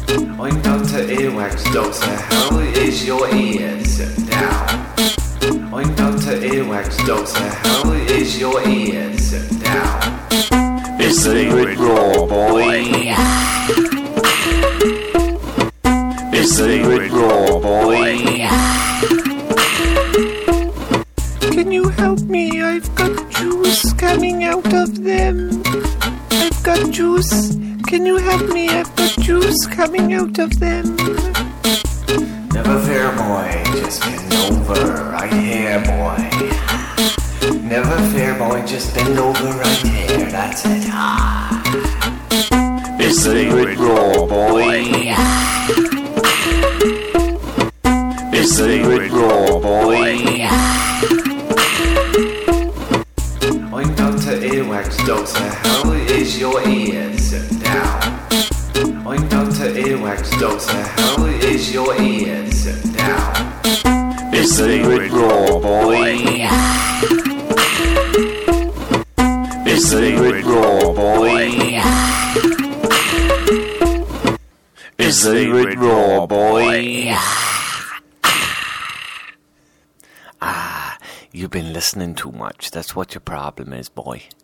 I'm Dr. Earwax, Doctor. How is your ears now? I'm Dr. Earwax, Doctor. How is your ears now? It's the Red Raw, boy. It's the Red Raw, boy. Can you help me? I've got juice coming out of them. I've got juice. Can you help me? I've got juice coming out of them. Never fear, boy, just bend over right here, boy. Never fear, boy, just bend over right here, that's it. It's the Red Raw, boy. It's the Red Raw, boy. I'm Dr. Earwax, Doctor. How is your ears now? I'm Dr. Earwax, Doctor. How is your ears now? It's the Red Raw, boy. It's the Red Raw, boy. It's the Red Raw, boy. You've been listening too much. That's what your problem is, boy.